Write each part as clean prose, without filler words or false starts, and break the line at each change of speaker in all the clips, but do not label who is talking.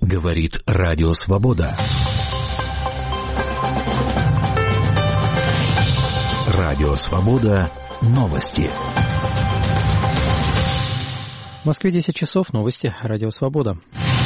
Говорит Радио Свобода. Радио Свобода. Новости.
В Москве 10 часов. Новости. Радио Свобода.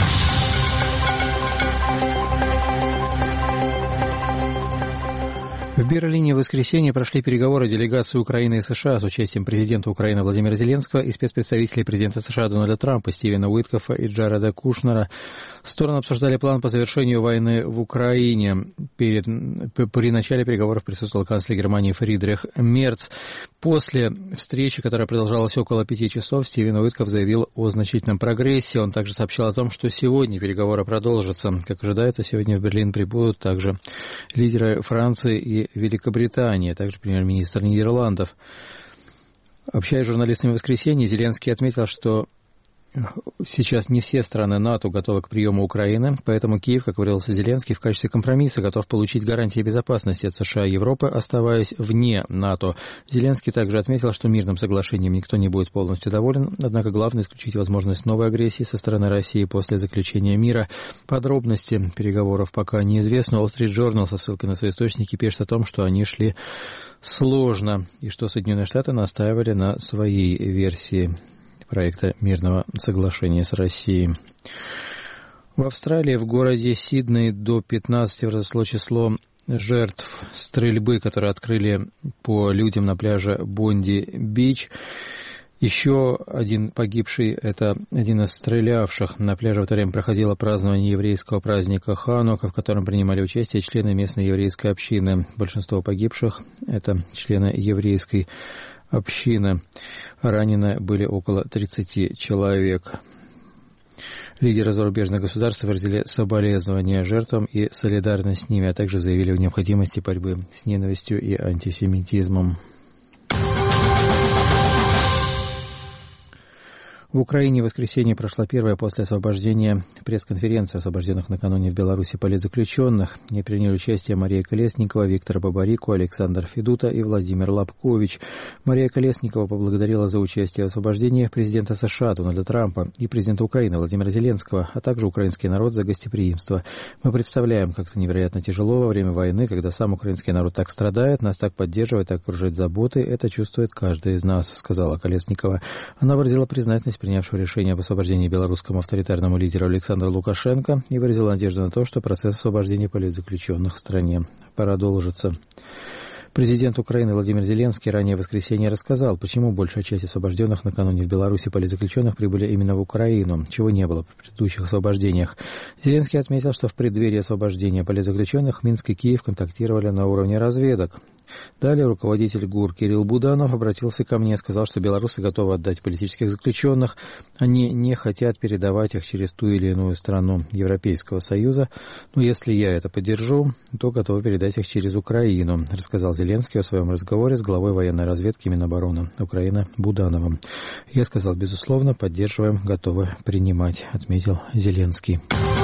В Берлине в воскресенье прошли переговоры делегации Украины и США с участием президента Украины Владимира Зеленского и спецпредставителей президента США Дональда Трампа Стивена Уиткофа и Джареда Кушнера. Стороны обсуждали план по завершению войны в Украине. При начале переговоров присутствовал канцлер Германии Фридрих Мерц. После встречи, которая продолжалась около 5 часов, Стивен Уиткоф заявил о значительном прогрессе. Он также сообщил о том, что сегодня переговоры продолжатся. Как ожидается, сегодня в Берлин прибудут также лидеры Франции и Великобритании, а также премьер-министр Нидерландов. Общаясь с журналистами в воскресенье, Зеленский отметил, что сейчас не все страны НАТО готовы к приему Украины, поэтому Киев, как выразился Зеленский, в качестве компромисса готов получить гарантии безопасности от США и Европы, оставаясь вне НАТО. Зеленский также отметил, что мирным соглашением никто не будет полностью доволен, однако главное исключить возможность новой агрессии со стороны России после заключения мира. Подробности переговоров пока неизвестны. Wall Street Journal со ссылкой на свои источники пишет о том, что они шли сложно и что Соединенные Штаты настаивали на своей версии проекта мирного соглашения с Россией. В Австралии в городе Сидней до 15 возросло число жертв стрельбы, которые открыли по людям на пляже Бонди-Бич. Еще один погибший – это один из стрелявших. На пляже в это время проходило празднование еврейского праздника Ханука, в котором принимали участие члены местной еврейской общины. Большинство погибших – это члены еврейской общины. Ранены были около 30 человек. Лидеры зарубежных государств выразили соболезнования жертвам и солидарность с ними, а также заявили о необходимости борьбы с ненавистью и антисемитизмом. В Украине в воскресенье прошла первая после освобождения пресс-конференция освобожденных накануне в Беларуси политзаключенных. В ней приняли участие Мария Колесникова, Виктор Бабарико, Александр Федута и Владимир Лобкович. Мария Колесникова поблагодарила за участие в освобождении президента США Дональда Трампа и президента Украины Владимира Зеленского, а также украинский народ за гостеприимство. Мы представляем, как это невероятно тяжело во время войны, когда сам украинский народ так страдает, нас так поддерживает, так окружает заботой. Это чувствует каждый из нас, сказала Колесникова. Она выразила признательность принявшего решение об освобождении белорусскому авторитарному лидеру Александру Лукашенко и выразила надежду на то, что процесс освобождения политзаключенных в стране продолжится. Президент Украины Владимир Зеленский ранее в воскресенье рассказал, почему большая часть освобожденных накануне в Беларуси политзаключенных прибыли именно в Украину, чего не было при предыдущих освобождениях. Зеленский отметил, что в преддверии освобождения политзаключенных Минск и Киев контактировали на уровне разведок. Далее руководитель ГУР Кирилл Буданов обратился ко мне и сказал, что белорусы готовы отдать политических заключенных. Они не хотят передавать их через ту или иную страну Европейского Союза. Но если я это поддержу, то готовы передать их через Украину, рассказал Зеленский о своем разговоре с главой военной разведки Минобороны Украины Будановым. Я сказал, безусловно, поддерживаем, готовы принимать, отметил Зеленский.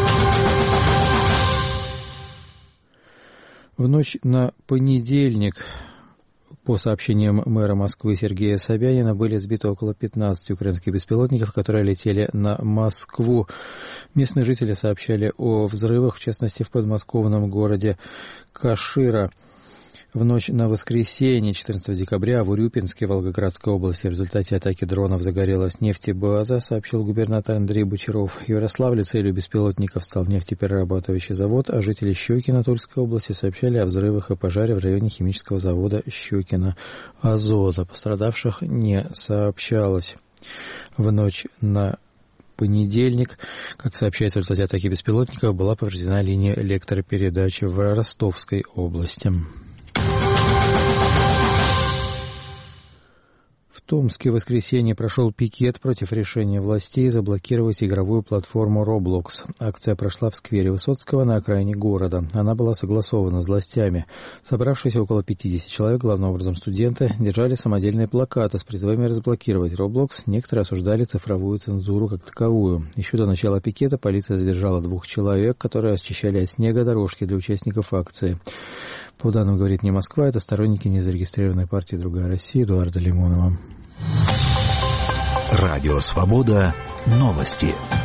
В ночь на понедельник, по сообщениям мэра Москвы Сергея Собянина, были сбиты около 15 украинских беспилотников, которые летели на Москву. Местные жители сообщали о взрывах, в частности, в подмосковном городе Кашира. В ночь на воскресенье, 14 декабря, в Урюпинске, Волгоградской области, в результате атаки дронов загорелась нефтебаза, сообщил губернатор Андрей Бочаров. В Ярославле целью беспилотников стал нефтеперерабатывающий завод, а жители Щекино Тульской области сообщали о взрывах и пожаре в районе химического завода Щекино Азота. Пострадавших не сообщалось. В ночь на понедельник, как сообщается, в результате атаки беспилотников была повреждена линия электропередачи в Ростовской области. В Томске в воскресенье прошел пикет против решения властей заблокировать игровую платформу Roblox. Акция прошла в сквере Высоцкого на окраине города. Она была согласована с властями. Собравшиеся около 50 человек, главным образом студенты, держали самодельные плакаты с призывами разблокировать Roblox. Некоторые осуждали цифровую цензуру как таковую. Еще до начала пикета полиция задержала 2 человек, которые расчищали от снега дорожки для участников акции. По данным «Говорит не Москва», это сторонники незарегистрированной партии «Другая Россия» Эдуарда Лимонова.
Радио Свобода. Новости.